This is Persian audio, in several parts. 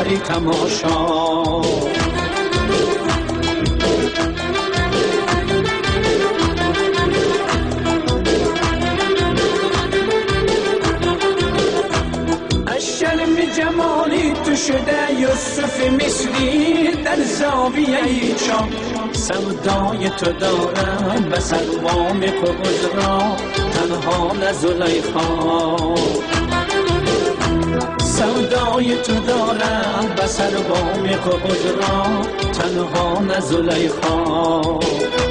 ببری تماشا. جمالی تو شده یوسف مصری در زاویه چاه، سودای تو دارم بس اقوام خودرا تنها نه زلیخا. سودای تو دارم بس اقوام خودرا تنها نه زلیخا.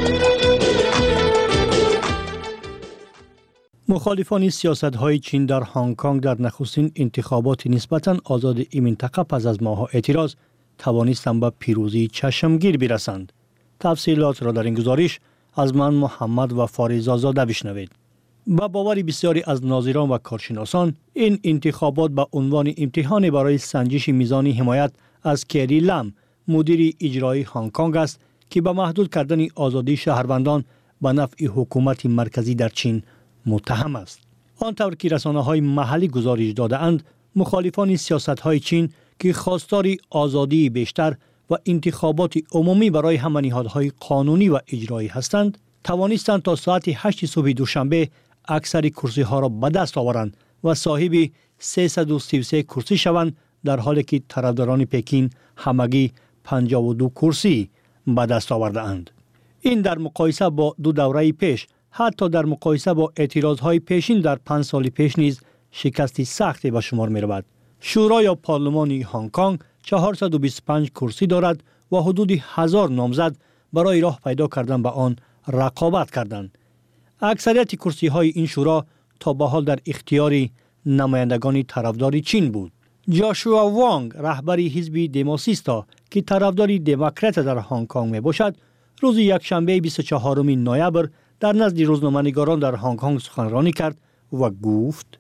مخالفان سیاست‌های چین در هنگ کنگ در نخستین انتخابات نسبتاً آزاد این منطقه پس از ماه‌ها اعتراض توانستند به پیروزی چشمگیر برسند. تفصیلات را در این گزارش از من محمد و فاریزا زاده بشنوید. با باور بسیاری از ناظران و کارشناسان این انتخابات به عنوان امتحان برای سنجش میزان حمایت از کری لم مدیر اجرایی هنگ کنگ است که به محدود کردن آزادی شهروندان به نفع حکومت مرکزی در چین متهم است. آنطور که رسانه‌های محلی گزارش داده‌اند، مخالفان سیاست‌های چین که خواستار آزادی بیشتر و انتخابات عمومی برای همه نهادهای قانونی و اجرایی هستند، توانستند تا ساعت 8 صبح دوشنبه اکثر کرسی‌ها را به دست آورند و صاحب 333 کرسی شوند، در حالی که طرفداران پکین همگی 52 کرسی به دست آورده‌اند. این در مقایسه با دو دوره پیش، حتی در مقایسه با اعتراضهای پیشین در 5 سال پیش نیز شکستی سختی به شمار می رود. شورا یا پارلمان هنگ کنگ 425 کرسی دارد و حدود 1000 نامزد برای راه پیدا کردن به آن رقابت کردند. اکثریت کرسی های این شورا تا به حال در اختیار نمایندگان طرفدار چین بود. جاشوا وانگ رهبر حزب دموکراتیستا که طرفدار دموکرات در هنگ کنگ می باشد، روز یکشنبه 24 نوامبر در نزد روزنامه‌نگاران در هنگ کنگ سخنرانی کرد و گفت: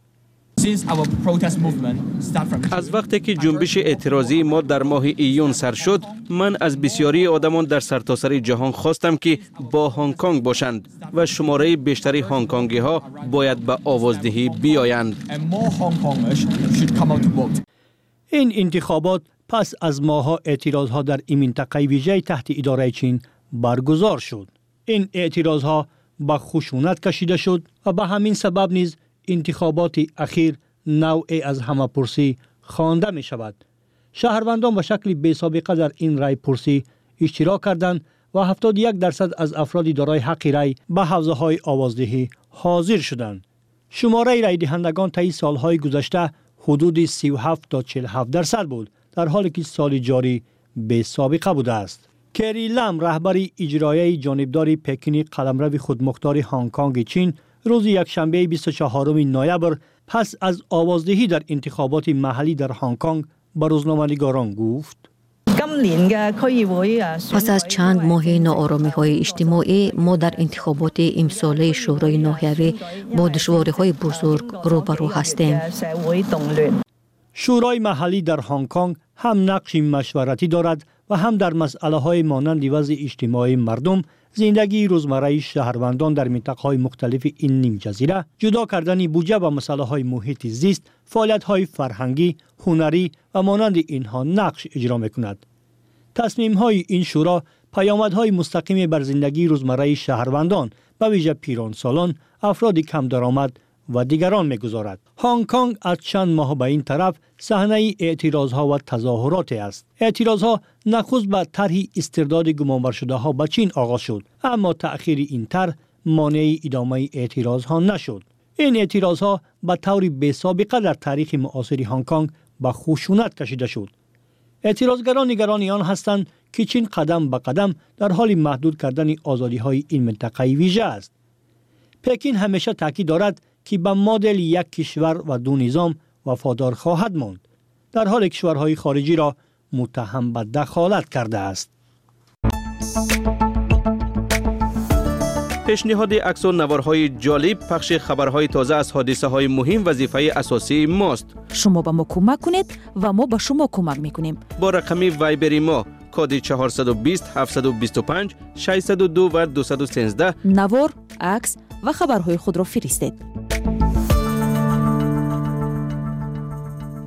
از وقتی که جنبش اعتراضی ما در ماه ایون سر شد، من از بسیاری آدمان در سرتاسر جهان خواستم که با هنگ کنگ باشند و شماره بیشتری هنگ کنگی ها باید به آوازدهی بیایند. این انتخابات پس از ماه‌ها اعتراضها در این منطقه ویژه تحت اداره چین برگزار شد. این اعتراضها به خشونت کشیده شد و به همین سبب نیز انتخابات اخیر نوعی از همه پرسی خوانده می شود. شهروندان به شکل بی سابقه در این رای پرسی اشتراک کردند و 71% از افراد دارای حق رای به حوزه های آوازدهی حاضر شدند. شماره رای دهندگان طی سالهای گذشته حدود 37 تا 47% بود، در حالی که سال جاری بی سابقه بوده است. کری لم رهبر اجرایی جانبدار پکین قلمرو خودمختار هنگ کنگ چین روز یکشنبه 24 نوامبر پس از آوازدهی در انتخابات محلی در هنگ کنگ به روزنامه‌نگاران گفت: پس از چند ماه ناآرامی‌های اجتماعی، ما در انتخابات امساله شورای ناحیوی با دشواری‌های بزرگ روبرو هستیم. شورای محلی در هنگ کنگ هم نقش مشورتی دارد و هم در مسئله‌های مانند وضع اجتماعی مردم، زندگی روزمره شهروندان در مناطق مختلف این نیم جزیره، جدا کردن بودجه و مسائل محیط زیست، فعالیت‌های فرهنگی، هنری و مانند اینها نقش اجرا می‌کند. تصمیم‌های این شورا پیامدهای مستقیم بر زندگی روزمره شهروندان، به ویژه پیرانسالان، افراد کم درآمد و دیگران می‌گذارد. هنگ کنگ از چند ماه به این طرف صحنه اعتراضها و تظاهرات است. اعتراضها نخست به طرح استرداد گمانبر شده ها به چین آغاز شد، اما تأخیر این طرح مانع ادامه اعتراضها نشد. این اعتراضها به طور بی سابقه در تاریخ معاصر هنگ کنگ به خشونت کشیده شد. اعتراضگران نگران آن هستند که چین قدم به قدم در حال محدود کردن آزادی‌های این منطقه ویژه است. پکین همیشه تاکید دارد که به مدل یک کشور و دو نظام وفادار خواهد ماند، در حال کشورهای خارجی را متهم به دخالت کرده است. پیشنهاد عکس و نوارهای جالب، پخش خبرهای تازه از حادثه های مهم وظیفه اساسی ماست. شما به ما کمک کنید و ما به شما کمک میکنیم. با رقم وایبری ما کد 420 725 602 و 213 نوار، عکس و خبرهای خود را فرستید.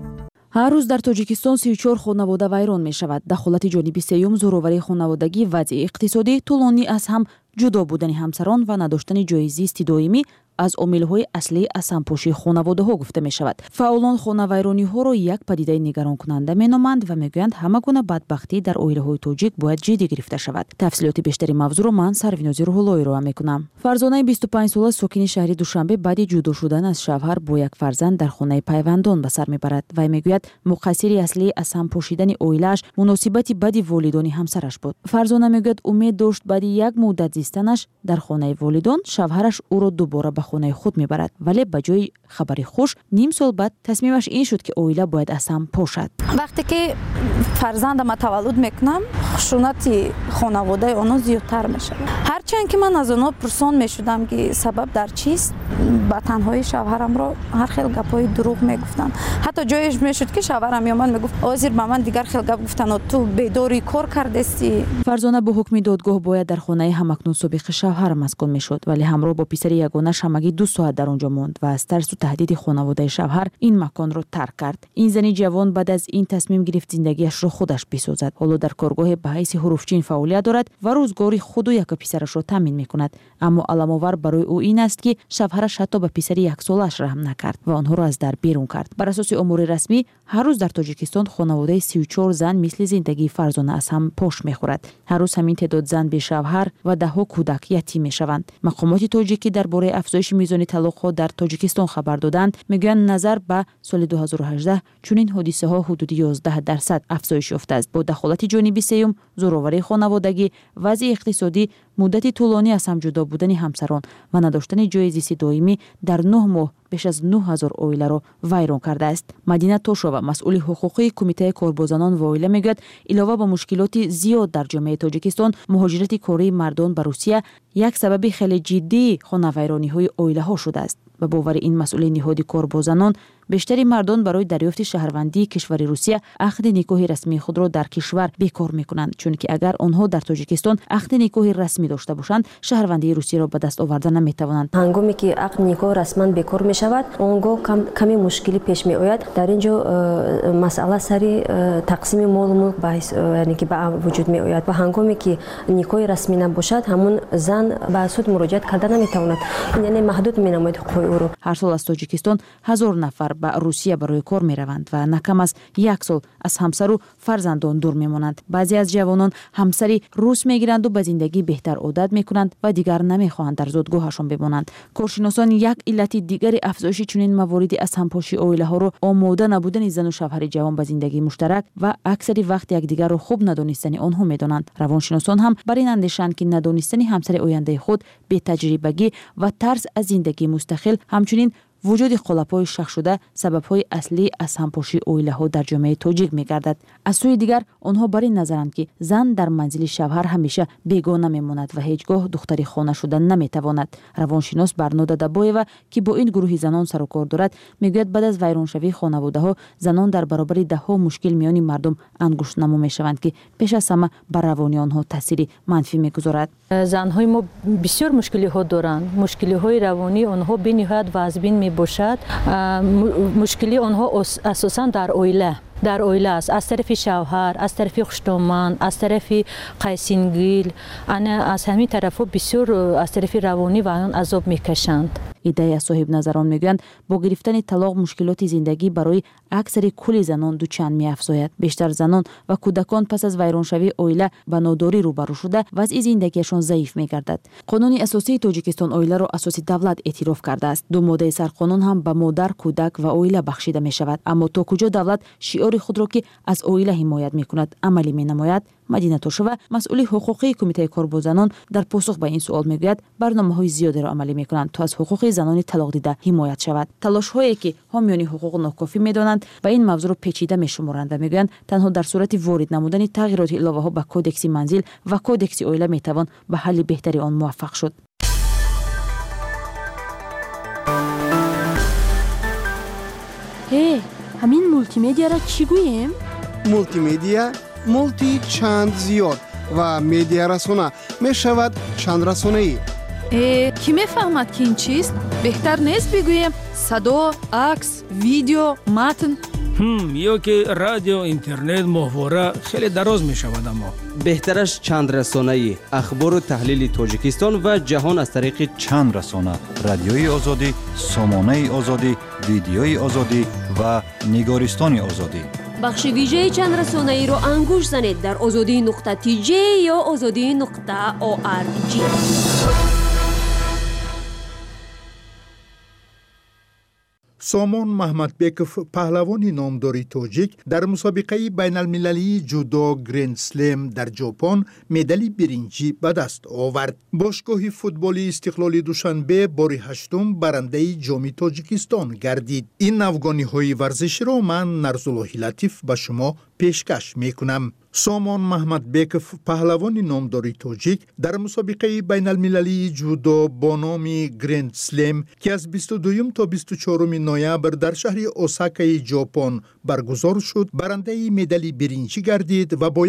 ҳар рӯз дар тоҷикистон 34 хонавода вайрон мешавад. дахолати ҷониби сеюм зӯроварии хонаводагӣ, вазъи иқтисодӣ, тӯлонӣ аз ҳам ҷудо будани ҳамсарон ва надоштани ҷои зисти доимӣ аз омилҳои аслии аз ҳампошии хонаводаҳо гуфта мешавад. фаъолон хонавайрониҳоро як падидаи нигаронкунанда меноманд ва мегӯянд ҳама гуна бадбахтӣ дар оилаҳои тоҷик бояд ҷиддӣ гирифта шавад. тафсилоти бештари мавзӯъро ман Сарвинози Рӯҳуллоӣ роа мекунам. фарзонаи 25 сола сокини шаҳри Душанбе баъди ҷудо шудан аз шавҳар бо як фарзанд дар хонаи пайвандон ба сар мебарад. вай мегӯяд муқассири аслии аз ҳам пошидани оилааш муносибати бади волидони ҳамсараш буд. фарзона мегӯяд умед дошт баъди як муддат зистанаш дар хонаи волидон шавҳараш ӯро дубора ба хонаи худ мебарад, вале ба ҷои хабари хуш ним сол баъд тасмимаш ин шуд ки оила бояд аз ҳам пошад. вақте ки фарзандам таваллуд мекунам, хушунати хонаводаи онҳо зиёдтар мешавад. ҳарчанд ки ман аз онҳо пурсон мешудам ки сабаб дар чист, ба танҳои шавҳарамро ҳар хел гапҳои дурӯғ мегуфтанд. ҳатто ҷоеш мешуд ки шавҳарам меомад мегуфт озир ба ман дигар хел гап гуфтанд, ту бедори кор кардесӣ. фарзона бо ҳукми додгоҳ бояд дар хонаи ҳамакнун собиқи шавҳар маскун мешуд, вале ҳамроҳ бо писари ягонаш ҳамагӣ 2 соат дар онҷо монд ва аз тарсу таҳдиди хонаводаи шавҳар ин маконро тарк кард. ин зани ҷавон баъд аз ин тасмим гирифт зиндагиашро худаш бисозад. ҳоло дар коргоҳе ба ҳайси ҳуруфчин фаъолият дорад ва рӯзгори худу яка писарашро таъмин мекунад. аммо аламовар барои ӯ ин аст ки шавҳараш ҳатто ба писари яксолааш раҳм накард ва онҳоро аз дар берун кард. бар асоси омури расмӣ ҳар рӯз дар тоҷикистон хонаводаи 34 зан мисли зиндагии фарзона аз ҳам пош мехӯрад. ҳар рӯз ҳамин теъдод зан бешавҳар ва даҳҳо кӯдак ятим мешаванд. мақомоти тоҷикӣ дар бораи афзоиши мизони талоқҳо дар тоҷикистон хабар доданд. мегӯянд назар ба соли 2018 чунин ҳодисаҳо ҳудуди 11% афзоиш ёфтааст. бо дахолати ҷониби сеюм, зӯроварии хонаводагӣ, вазъи иқтисодӣ, муддати тӯлонӣ аз ҳам ҷудо будани ҳамсарон ва надоштани ҷои зисти доимӣ дар 9 моҳ беш аз 9000 оиларо вайрон кардааст. Мадина Тошова, масъули ҳуқуқии кумитаи корбозанон ва оила мегӯяд, илова ба мушкилоти зиёд дар ҷомеаи Тоҷикистон, муҳоҷирати кории мардон ба Русия як сабаби хеле ҷиддии хонавайрониҳои оилаҳо шудааст. ба бовари ин масъули ниҳоди корбозанон, бештари мардон барои дарёфти шаҳрвандии кишвари Русия ақди никоҳи расмии худро дар кишвар бекор мекунанд, чунки агар онҳо дар Тоҷикистон ақди никоҳи расмӣ дошта бошанд, шаҳрвандии Русияро ба даст оварда наметавонанд. ҳангоме ки ақди никоҳ расман бекор мешавад, он гоҳ каме мушкилӣ пеш меояд. дар ин ҷо масъала сари тақсими молу мулк яъне ки ба вуҷуд меояд ва ҳангоме ки никоҳи расмӣ набошад, ҳамун зан ба суд муроҷиат карда наметавонад. ин яъне маҳдуд менамояд ҳуқуқи ӯро. ҳар сол аз Тоҷикистон 1000 нафар ба Русия барои кор мераванд ва накам аз 1 сол аз ҳамсару фарзандон дур мемонанд. баъзе аз ҷавонон ҳамсари рус мегиранд ва ба зиндагӣ беҳтар одат мекунанд ва дигар намехоҳанд дар зодгоҳашон бимонанд. коршиносон як иллати дигари афзоиши чунин мавориди аз ҳампошии оилаҳоро омода набудани зану шавҳари ҷавон ба зиндагии муштарак ва аксари вақт якдигарро хуб надонистани онҳо медонанд. равоншиносон ҳам бар ин андешаанд ки надонистани ҳамсари ояндаи худ, бетаҷрибагӣ ва тарс аз зиндагии мустақил, ҳамчунин вуҷуди қолабҳои шахшуда сабабҳои аслии аз ҳампошии оилаҳо дар ҷомеаи тоҷик мегардад. аз сӯи дигар онҳо бар ин назаранд ки зан дар манзили шавҳар ҳамеша бегона мемонад ва ҳеҷ гоҳ духтари хона шуда наметавонад. равоншинос Барнода Дабоева, ки бо ин гурӯҳи занон сару кор дорад, мегӯяд баъд аз вайроншавии хонаводаҳо занон дар баробари даҳҳо мушкил миёни мардум ангуштнамо мешаванд, ки пеш аз ҳама бар равони онҳо таъсири манфӣ мегузорад. занҳои мо бисёр мушкилиҳо доранд. мушкилиҳои равонии онҳо бениҳоят вазбин мебошад. мушкили онҳо асосан дар оила аст, аз тарафи шавҳар, аз тарафи хуштоманд, аз тарафи қайсингил, аз ҳамин тарафҳо бисёр аз тарафи равонӣ ва он азоб мекашанд. идея соҳибназарон мегӯянд, бо гирифтани талоқ мушкилоти зиндагӣ барои аксари кули занон дучанд меафзояд. бештар занон ва кӯдакон пас аз вайроншавии оила ба нодорӣ рӯбарӯ шуда, вазъи зиндагиашон заиф мегардад. қонуни асосии Тоҷикистон оиларо асоси давлат эътироф кардааст. ду моддаи сарқонун ҳам ба модар, кӯдак ва оила бахшида мешавад. аммо то куҷо давлат шиори худро ки аз оила ҳимоят мекунад амалӣ менамояд? Мадина Тошова, масъули ҳуқуқии кумитаи корбозанон, дар посух ба ин суол мегӯяд, барномаҳои зиёдеро амалӣ мекунанд то аз ҳуқуқи занони талоқдида ҳимоят шавад. талошҳое ки ҳомиёни ҳуқуқ нокофӣ медонанд, ба ин мавзӯъро печида мешуморанд ва мегӯянд, танҳо дар сурати ворид намудани тағйироти иловаҳо ба кодекси манзил ва кодекси оила метавон ба ҳалли беҳтари он муваффақ шуд. ҳамин мултимедияро чӣ гӯем? мултимедия мулти чанд зиёд ва медиарасона мешавад чандрасонаӣ. Кӣ мефаҳмад ки ин чист? Беҳтар нест бигӯем садо, акс, видео, матн? یا که رادیو اینترنت ماهواره خیلی دراز می شود. اما بهترش چند رسانه‌ای اخبار و تحلیل تاجیکستان و جهان از طریق چند رسانه: رادیوی آزادی، سامانه آزادی، ویدیوی آزادی و نگارستان آزادی. بخش ویژه چند رسانه‌ای رو انگوش زنید در azadi.tj یا azadi.org. سامان محمدبکوف پهلوانی نامداری تاجیک در مسابقه بین المللی جودو گرند سلم در ژاپن مدال برنجی به دست آورد. باشگاه فوتبالی استقلالی دوشنبه بار هشتم برنده جام تاجیکستان گردید. این افغانی ورزشی را من نرزاللهی لطیف به شما پیشکش میکنم. سامان محمدبکوف پهلوانی نامداری تاجیک در مسابقه بین المللی جودو با نام گرند سلم که از 22 تا 24 نوامبر در شهر اوساکای ژاپن برگزار شد برنده مدال برنجی گردید و با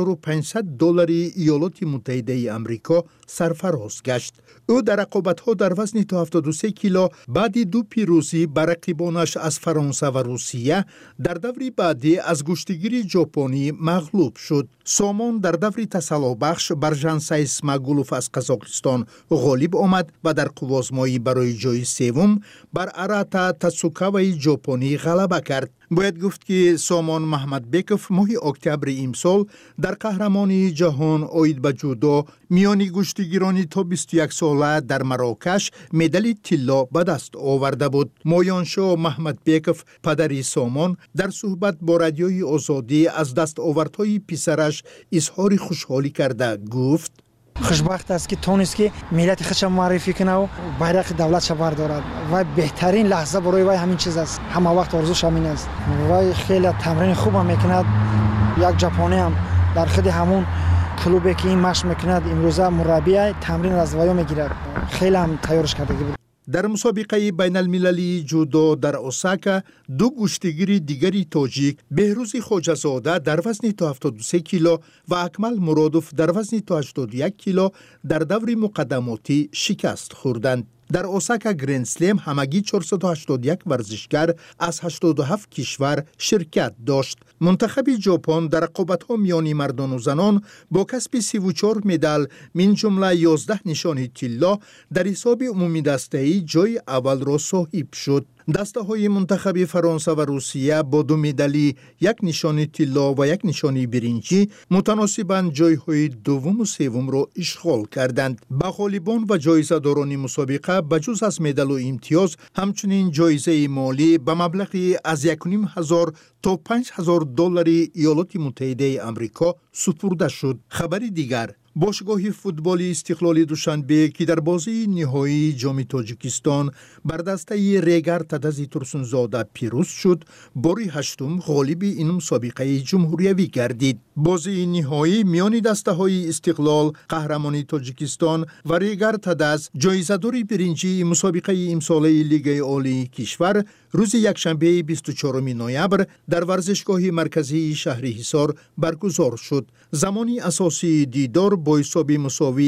$1500 ایالات متحده آمریکا سرفراز گشت. او در رقابت‌ها در وزن تا 73 کیلو بعد دو پیروزی بر رقیبانش از فرانسه و روسیه در دور بعدی از گشتگیر ژاپنی مغلوب شد. سامان در دور تسلابخش بر ژانسای اسماگولوف از قزاقستان غالب آمد و در قوازمایی برای جای سوم بر اراتا تاتسوکاوای ژاپنی غلبه کرد. باید گفت که سامان محمدبکوف ماه اکتبر امسال در قهرمانی جهان آید به جودو میان گشتگیران تا 21 ساله در مراکش مدال طلا به دست آورده بود. مایانشاه محمدبکوف پدر سامان در صحبت با رادیوی آزادی از دستاوردهای پسرش اظهار خوشحالی کرده گفت: خوشبخت است که تونست که ملت خودش معرفی کنه و بیرق دولتش بردارد و بهترین لحظه برای وی همین چیز است. همه وقت آرزوش همین است. وی خیلی تمرین خوب هم میکند. یک ژاپنی هم در خود همون کلوبی که این مشق میکند امروزه مربی تمرین از وی میگیرد. خیلی هم تیارش کرده بود. در مسابقه بین المللی جودو در اوساکا دو گشتگیر دیگری تاجیک بهروز خواجه‌زاده در وزن تا 73 کیلو و اکمل مرادوف در وزن تا 81 کیلو در دور مقدماتی شکست خوردند. در اوساکا گرند سلم همگی 481 ورزشگر از 87 کشور شرکت داشت. منتخب ژاپن در رقابت‌ها میان مردان و زنان با کسب 34 مدال من جمله 11 نشان طلا در حساب عمومی دسته‌ای جای اول را صاحب شد. دسته‌های منتخب فرانسه و روسیه با 2 مدالی، 1 نشان طلا و 1 نشان برنجی متناسباً جای‌های دوم و سوم را اشغال کردند. به غالبان و جایزه‌داران مسابقه بجز از مدال و امتیاز همچنین جایزه مالی به مبلغی از 1,500 تا $5,000 ایالات متحده آمریکا سپرده شد. خبر دیگر: باشگاه فوتبالی استقلالی دوشنبه که در بازی نهایی جام تاجیکستان بر دسته ریگر تدزی ترسونزاده پیروز شد، بار هشتم غالب این مسابقه جمهوریوی گردید. بازی نهایی میان دسته های استقلال قهرمانی تاجیکستان و ریگر تدز جایزه‌دار برنجی مسابقه امساله لیگ عالی کشور روز یکشنبه 24 نوامبر در ورزشگاه مرکزی شهر حصار برگزار شد. زمانی اساسی دیدار با حساب مساوی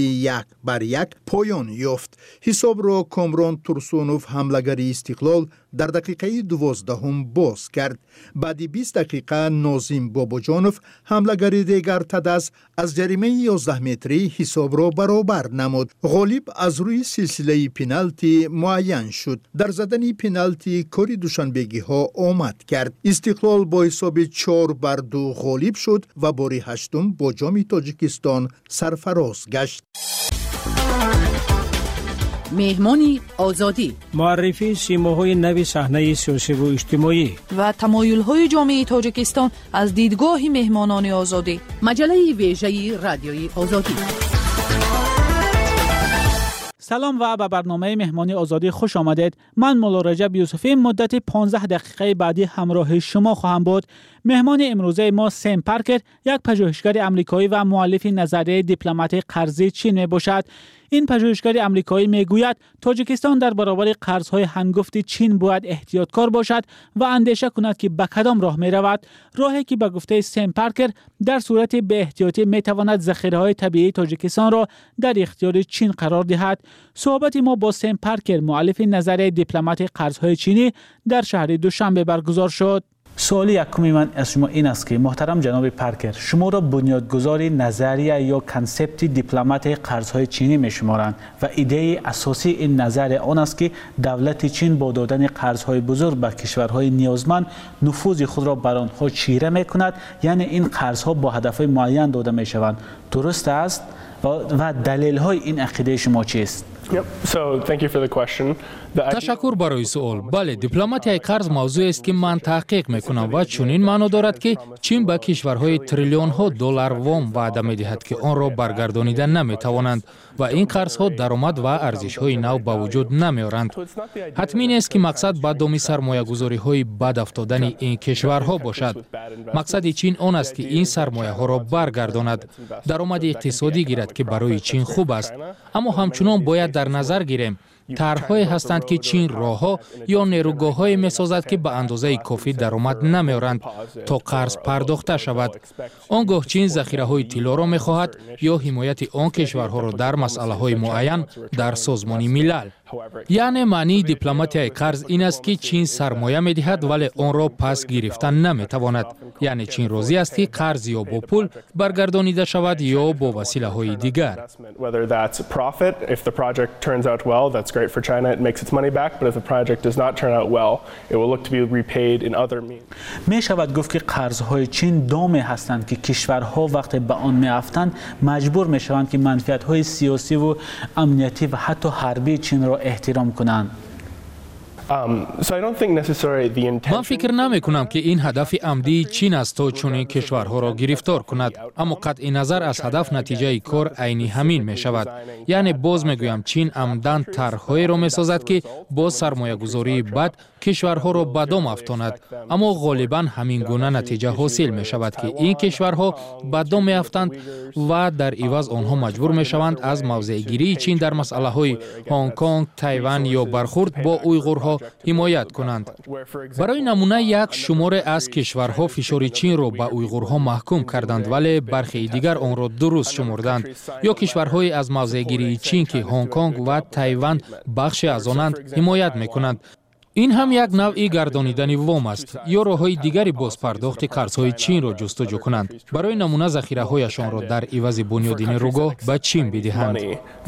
1-1 پایان یافت. حساب را کامران ترسونوف حمله‌گر استقلال در دقیقه 12 باز کرد. بعد 20 دقیقه ناظم باباجانوف حمله‌گر دیگر تدز از جریمه 11 متری حساب را برابر نمود. غالب از روی سلسله پنالتی معین شد. در زدن پنالتی کاری دوشنبگی ها آمد کرد. استقلال با حساب 4-2 غالب شد و بار هشتم با جام تاجیکستان سرفراز گشت. مهمانی آزادی، معرفی سیماهای نوی صحنه سیاسی و اجتماعی و تمایل‌های جامعه تاجیکستان از دیدگاه مهمانان آزادی. مجله ویژه رادیوی آزادی. سلام و به برنامه مهمانی آزادی خوش آمدید. من مولا رجب یوسفی مدت 15 دقیقه بعدی همراه شما خواهم بود. مهمان امروزه ما سم پارکر، یک پژوهشگر آمریکایی و مؤلف نظریه دیپلمات قرضی چین می باشد. این پژوهشگر آمریکایی میگوید تاجیکستان در برابر قرض‌های هنگفت چین باید احتیاطکار باشد و اندیشه کند که به کدام راه می رود. راهی که به گفته سم پارکر در صورت بی احتیاطی می تواند ذخیره‌های طبیعی تاجیکستان را در اختیار چین قرار دهد. صحبت ما با سم پارکر، مؤلف نظریه دیپلمات قرض‌های چینی، در شهر دوشنبه برگزار شد. سوال یکمی من از شما این است که محترم جناب پارکر، شما را بنیادگذار نظریه یا کانسپت دیپلمات قرض‌های چینی می‌شمارند و ایده اساسی این نظریه آن است که دولت چین با دادن قرض‌های بزرگ به کشورهای نیازمند نفوذ خود را بر آنها چیره می‌کند، یعنی این قرض‌ها با هدف‌های معین داده می‌شوند. درست است؟ و دلیل‌های این عقیده شما چیست؟ تشکر برای سوال. بله، دیپلماتیای قرض موضوعی است که من تحقیق میکنم و چنین معنا دارد که چین به کشورهای تریلیون ها دلار وام وعده میدهد که آن را برگردانیده نمیتوانند و این قرضها درآمد و ارزش های نو به وجود نمیارند. حتمی نیست که مقصد به دامی سرمایه گذاری های بد افتادن این کشورها باشد. مقصد چین آن است که این سرمایه ها را برگرداند، درآمد اقتصادی گیرد که برای چین خوب است. اما همچنان باید در نظر گیریم طرح‌هایی هستند که چین راه‌ها یا نیروگاه‌هایی می‌سازد که به اندازه کافی درآمد نمی‌آورند تا قرض پرداخته شود. آنگاه چین ذخیره‌های طلا را می‌خواهد یا حمایت آن کشورها را در مسئله‌های معین در سازمان ملل. یعنی معنی دیپلماتیای قرض این است که چین سرمایه می‌دهد ولی آن را پس گرفتن نمی‌تواند. یعنی چین راضی است که قرض یا با پول برگردانیده شود یا با وسیله‌های دیگر. Great for China, it makes its money back, but if the project does not turn out well, it will look to be repaid in other means. می شود گفت که قرض‌های چین دامی هستند که کشورها وقتی به آن می‌افتند مجبور می‌شوند که منفعت‌های سیاسی و امنیتی و حتی حربی چین را احترام کنند. من فکر نمی کنم که این هدف عمدی چین است تا چنین کشورها را گرفتار کند، اما قطع نظر از هدف نتیجه کار عینی همین می شود. یعنی باز می گویم چین عمداً طرح‌هایی را می سازد که با سرمایه گذاری بد کشورها را به دام افکند، اما غالباً همین گونه نتیجه حاصل می شود که این کشورها به دام می افتند و در عوض آنها مجبور می شوند از موضع گیری چین در مسئله های هنگ کنگ، تایوان یا برخورد با اویغورها حمایت کنند. برای نمونه یک شماره از کشورها فشار چین را به اویغورها محکوم کردند ولی برخی دیگر آن را درست شمردند، یا کشورهای از موضع گیری چین که هنگ کنگ و تایوان بخشی از آنند حمایت میکنند. این هم یک نوعی گردانیدن وام است یا راه‌های دیگری باز پرداخت قرض‌های چین را جستجو کنند. برای نمونه ذخیره‌هایشان را در عوض بنیاد نیروگاه به چین بدهند.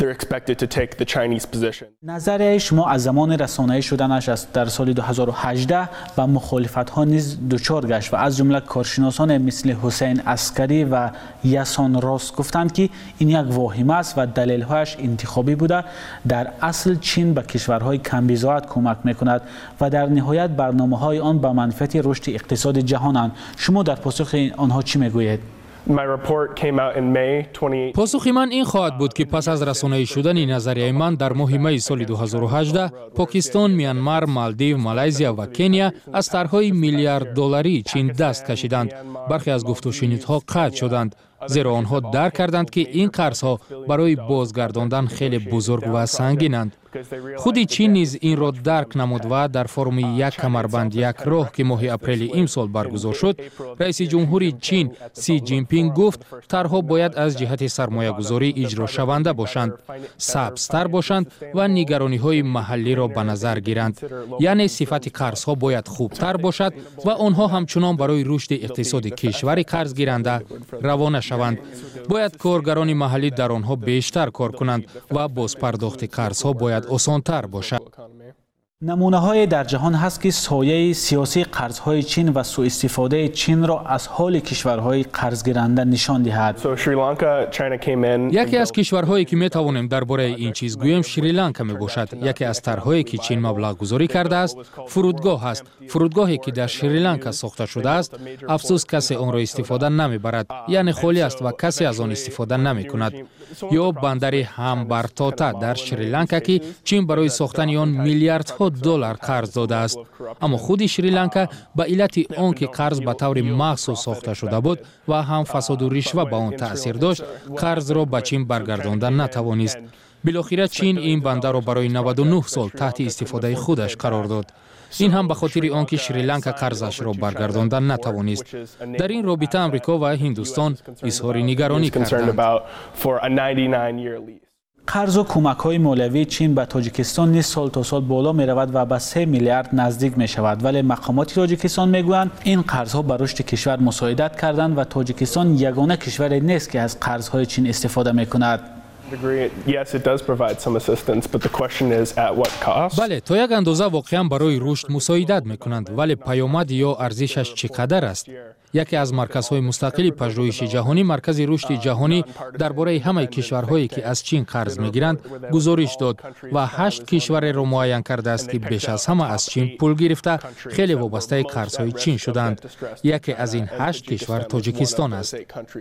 نظریه شما از زمان رسانه‌ای شدنش است در سال 2018 با مخالفت‌ها نیز دچار گشت و از جمله کارشناسان مثل حسین عسکری و یاسان راست گفتند که این یک واهمه است و دلیل‌هایش انتخابی بوده. در اصل چین به کشورهای کم‌بضاعت کمک می‌کند و در نهایت برنامه‌های آن به منفعت رشد اقتصاد جهانند. شما در پاسخ آنها چی میگویید؟ پاسخ من این خواهد بود که پس از رسانه‌ای شدن نظریه من در ماه می سال 2018 پاکستان، میانمار، مالدیو، مالایزیا و کنیا از طرح‌های میلیارد دلاری چین دست کشیدند. برخی از گفت و شنیدها قطع شدند، زیرا آنها درک کردند که این قرض‌ها برای بازگرداندن خیلی بزرگ و سنگینند. خود چین نیز این را درک نمود و در فرم یک کمربند یک راه که ماه اپریل امسال برگزار شد، رئیس جمهور چین سی جین پینگ گفت طرح‌ها باید از جهت سرمایه‌گذاری اجرا شونده باشند، سبزتر باشند و نگرانی‌های محلی را به نظر گیرند. یعنی صفت قرض‌ها باید خوبتر باشد و آنها همچنان برای رشد اقتصاد کشور قرض گیرنده روانه شوند. باید کارگران محلی در آنها بیشتر کار کنند و بازپرداخت قرض‌ها باید آسان‌تر باشد. نمونه‌های در جهان هست که سایه سیاسی قرض‌های چین و سوء استفاده چین را از حال کشورهای قرضگیرنده نشان دهد. یکی از کشورهایی که می توانیم درباره این چیز گوییم شریلانکا می باشد. یکی از طرح‌هایی که چین مبلغ گذاری کرده است فرودگاه است. فرودگاهی که در شریلانکا ساخته شده است، افسوس کسی آن را استفاده نمی‌برد، یعنی خالی است و کسی از آن استفاده نمی‌کند. یا بندر همبرتاتا در شریلانکا که چین برای ساختن آن میلیاردها دلار قرض داده است، اما خود شریلانکا به علت آنکه قرض به طور مخصوص ساخته شده بود و هم فساد و رشوه به آن تأثیر داشت، قرض را به چین برگرداندن نتوانست. بالاخره چین این بندر را برای 99 سال تحت استفاده خودش قرار داد. این هم به خاطر آنکه شریلانکا قرضش را برگرداندن نتوانست. در این رابطه آمریکا و هندوستان اظهار نگرانی کردند. قرض و کمک‌های مالیوی چین به تاجیکستان نیز سال تا سال بالا می‌رود و به 3 میلیارد نزدیک می‌شود، ولی مقامات تاجیکستان می‌گویند این قرض‌ها به رشد کشور مساعدت کردند و تاجیکستان یگانه کشوری نیست که از قرض‌های چین استفاده می‌کند. بله، تا یک اندازه واقعا برای رشد مساعدت می‌کنند، ولی پیامد یا ارزشش چقدر است؟ یکی از مرکزهای مستقل پژوهش جهانی، مرکز رشد جهانی درباره همه کشورهایی که از چین قرض می‌گیرند گزارش داد و 8 کشور را معین کرده است که بیش از همه از چین پول گرفته خیلی وابسته قرض‌های چین شدند. یکی از این 8 کشور تاجیکستان است.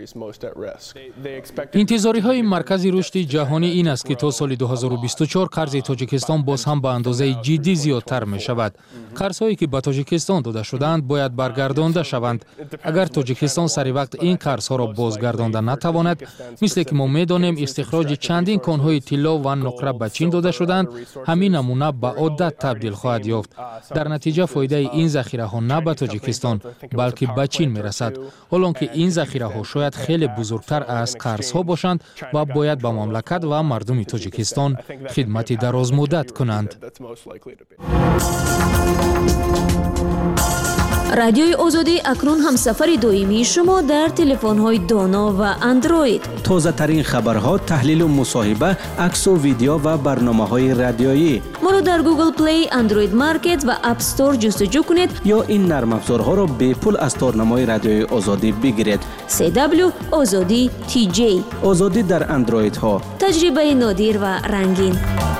انتظاری‌های مرکز رشد جهانی این است که تا سال 2024 قرض تاجیکستان باز هم به اندازه جدی زیادتر می‌شود. قرض‌هایی که به تاجیکستان داده شدند باید برگردانده شوند. اگر تاجیکستان سری وقت این قرض‌ها را بازگردانده نتواند، مثل که ما می‌دانیم استخراج چندین کان‌های طلا و نقره به چین داده شدند، همین نمونه به عادت تبدیل خواهد یافت. در نتیجه فایده این ذخیره‌ها نه به تاجیکستان بلکه به چین می‌رسد، حالانکه این ذخیره‌ها شاید خیلی بزرگتر از قرض‌ها باشند و باید به مملکت و مردم تاجیکستان خدمت درازمدت کنند. رادیوی آزادی اکنون هم سفر دویمی شما در تلفن‌های دانا و اندروید. تازه ترین خبرها، تحلیل و مصاحبه، عکس و ویدیو و برنامه‌های رادیویی. ما را در گوگل پلی، اندروید مارکت و اپ استور جستجو کنید یا این نرم افزارها را به پول از تارنمای رادیوی آزادی بگیرید. CW آزادی TJ. آزادی در اندروید ها. تجربه نادر و رنگین.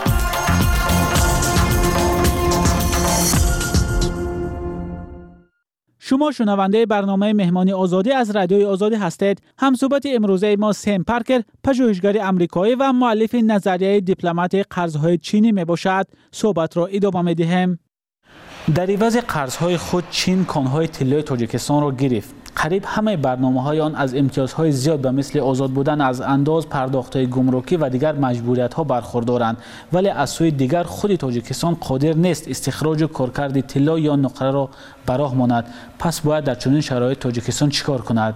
شما شنونده برنامه مهمانی آزادی از رادیوی آزادی هستید. همصحبت امروزه ما سم پارکر، پژوهشگر آمریکایی و مؤلف نظریه دیپلمات قرض‌های چینی میباشد. صحبت را ادامه می‌دهیم. در عوض قرض‌های خود چین کان‌های طلای تاجیکستان را گرفت. قریب همه برنامه‌های آن از امتیازهای زیاد به مثل آزاد بودن از انداز، پرداخت‌های گمرکی و دیگر مجبوریت‌ها برخوردارند، ولی از سوی دیگر خود تاجیکستان قادر نیست استخراج کارکرد طلا یا نقره را براه ماند. پس باید در چنین شرایط تاجیکستان چیکار کند؟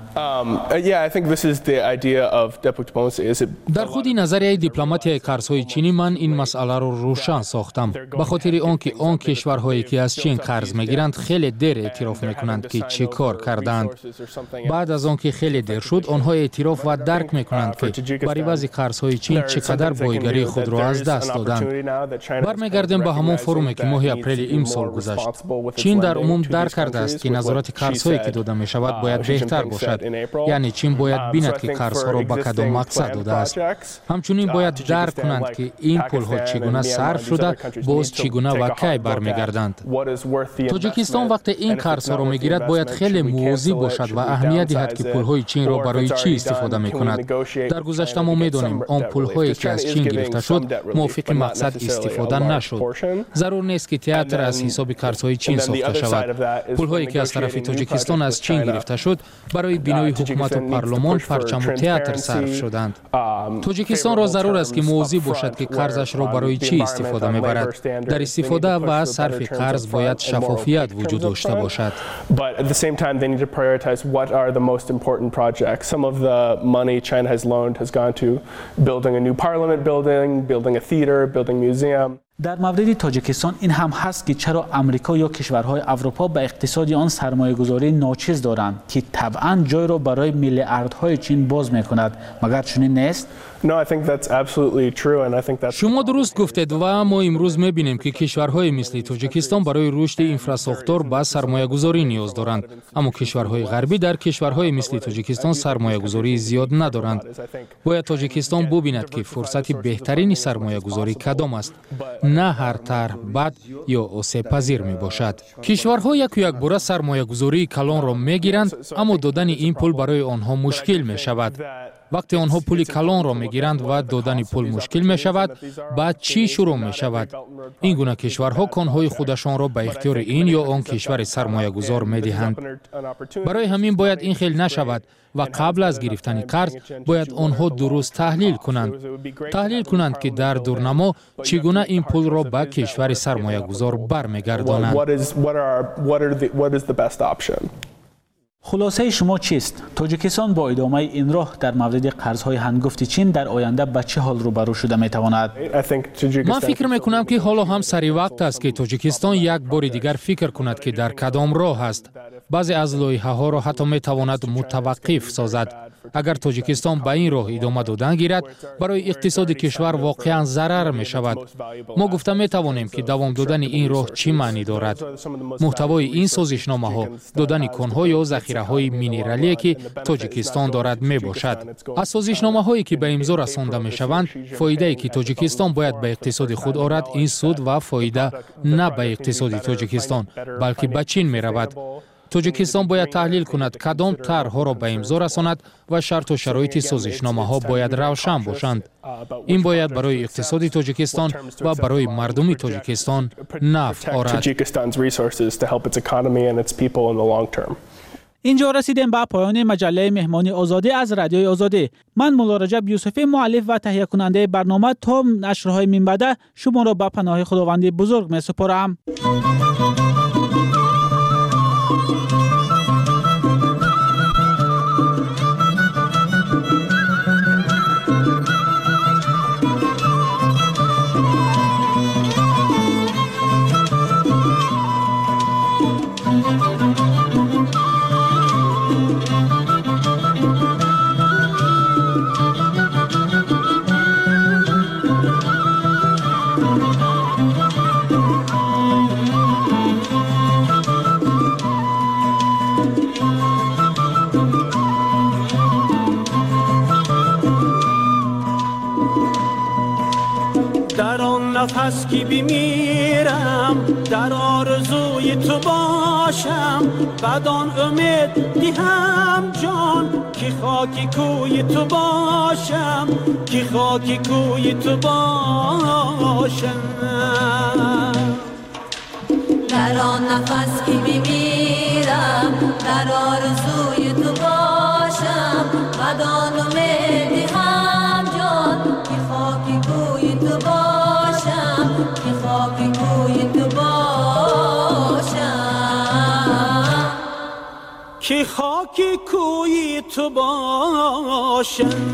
در خود نظریه دیپلماتی قرض‌های چینی من این مسئله را روشن ساختم، به خاطر آنکه آن کشورهایی که از چین قرض می‌گیرند خیلی دیر اعتراف می‌کنند که چه کار کردند. بعد از آنکه خیلی دیر شد، آنها اعتراف و درک می‌کنند که بر عوض قرض‌های چین چقدر بایگری خود را از دست دادند. برمیگردیم به همان فرومی که ماه اپریل امسال گذشت. چین در عموم درک کرده است که نظارت قرض‌هایی که داده می‌شود باید بهتر باشد. یعنی چین باید بیند که قرض‌ها را به کدام مقصد داده است. همچنین باید درک کنند که این پول‌ها چگونه صرف شده، باز چگونه و کی برمیگردند. تاجیکستان وقتی این قرض‌ها را می‌گیرد باید خیلی مواظب باشد و اهمیت دهد که پول‌های چین را برای چی استفاده می‌کند. در گذشته ما می‌دانیم آن پول‌هایی که از چین گرفته شد موافق مقصد استفاده نشد. ضرور نیست که تئاتر از حساب قرض‌های چین ساخته شود. پول‌هایی که از طرف تاجیکستان از چین گرفته شد برای بنای حکومت و پارلمان، پرچم و تئاتر صرف شدند. تاجیکستان را ضرور است که مواظب باشد که قرضش را برای چی استفاده می‌برد. در استفاده و صرف قرض باید شفافیت وجود داشته باشد. prioritize what are the most important projects. Some of the money China has loaned has gone to building a new parliament building, building a theater, building a museum. در مورد تاجیکستان این هم هست که چرا آمریکا یا کشورهای اروپا به اقتصاد آن سرمایه‌گذاری ناچیز دارند که طبعاً جای را برای میلیاردهای چین باز می‌کند. مگر چنین نیست؟ شما درست گفتید و ما امروز می‌بینیم که کشورهای مثل تاجیکستان برای رشد اینفراستراکچور به سرمایه‌گذاری نیاز دارند، اما کشورهای غربی در کشورهای مثل تاجیکستان سرمایه‌گذاری زیاد ندارند. باید تاجیکستان ببیند که فرصت بهترین سرمایه‌گذاری کدام است، نه هر طرح بد یا آسیب پذیر می باشد. کشورها یک باره سرمایه‌گذاری کلان را می‌گیرند، اما دادن این پول برای آنها مشکل می شود. وقتی آنها پول کلان را می‌گیرند و دادن پول مشکل می شود، بعد چی شروع می شود؟ این گونه کشورها کان‌های خودشان را به اختیار این یا آن کشور سرمایه‌گذار می‌دهند. برای همین باید این خیل نشود و قبل از گرفتن قرض باید آنها درست تحلیل کنند که در دورنما چگونه این پول را به کشور سرمایه‌گذار برمیگردانند. خلاصه شما چیست؟ تاجیکستان با ادامه این راه در مورد قرضهای هنگفت چین در آینده به چه حال روبرو شده میتواند؟ من فکر میکنم که حالا هم سری وقت است که تاجیکستان یک بار دیگر فکر کند که در کدام راه است. بعضی از لایحه ها را حتی میتواند متوقف سازد. اگر تاجیکستان به این راه ادامه دادن گیرد، برای اقتصاد کشور واقعا ضرر می شود. ما گفته می توانیم که دوام دادن این راه چی معنی دارد. محتوای این سازشنامه ها دادن کانها یا ذخیره های مینرالی که تاجیکستان دارد می باشد. از سازشنامه هایی که به امضا رسانده می شوند، فایده ای که تاجیکستان باید به اقتصاد خود آورد، این سود و فایده نه به اقتصاد تاجیکستان بلکه به چین می رود. تاجیکستان باید تحلیل کند کدام طرح‌ها را به امضا رساند و شرط و شرایط سازشنامه‌ها باید روشن باشند. این باید برای اقتصاد تاجیکستان و برای مردم تاجیکستان نفع آورد. اینجا رسیدیم به پایان مجله مهمانی آزادی از رادیوی آزادی. من مولا رجب یوسفی، مؤلف و تهیه کننده برنامه، تا نشرهای من بعد شما را به پناه خداوند بزرگ می سپارم. نفس که بمیرم در آرزوی تو باشم، بدان امید دهم جان که خاکی کوی تو باشم، که خاکی کوی تو باشم. در آن نفس که بمیرم در آرزوی تو باشم، بدان امید دهم جان که خاکی کوی تو باشم، که خاکی کوی تو باشم، که خاکی کوی تو باشم.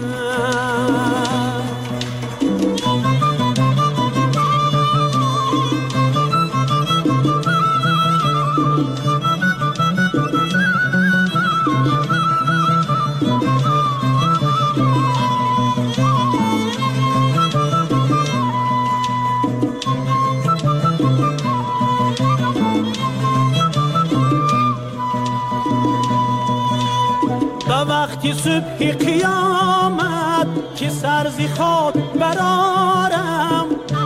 وقتی صبح قیامت که سرزی خود برارم،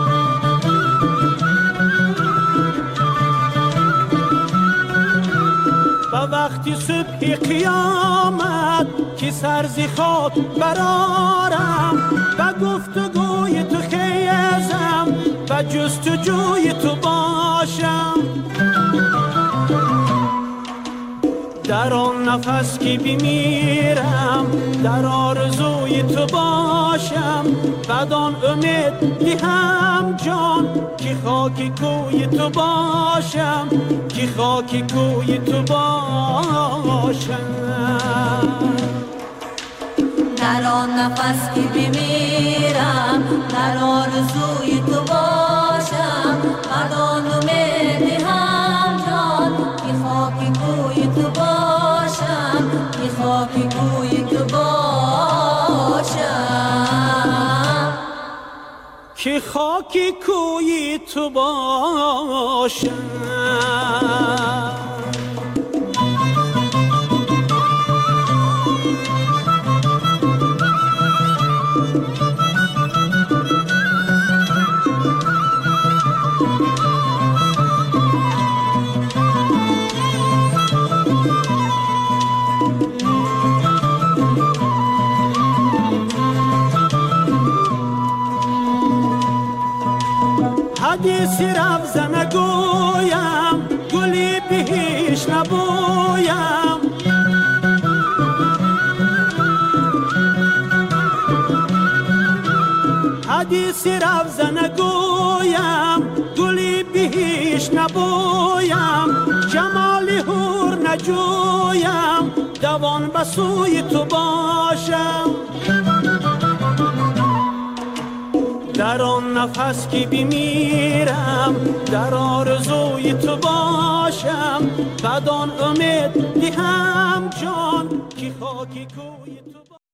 و وقتی صبح قیامت که سرزی خود برارم، و گفتگوی تو خیزم و جستجوی تو باشم. در آن نفس که بمیرم در آرزوی تو باشم، بدان امید دهم جان که خاکی کوی تو باشم، که خاکی کوی تو باشم. در آن نفس که بمیرم در آرزوی تو باشم، بدان امید دهم جان که خاکی کوی تو باشم، که خاکی کوی تو باشم، که خاکی کوی تو باشم. حدیثی رفز نگویم، گلی بهش نبویم، حدیثی رفز نگویم، گلی بهش نبویم، جمالی هور نجویم دوان به سوی تو باشم در آن نفس که بمیرم در آرزوی تو باشم بدان امید دهم جان که خاکی کوی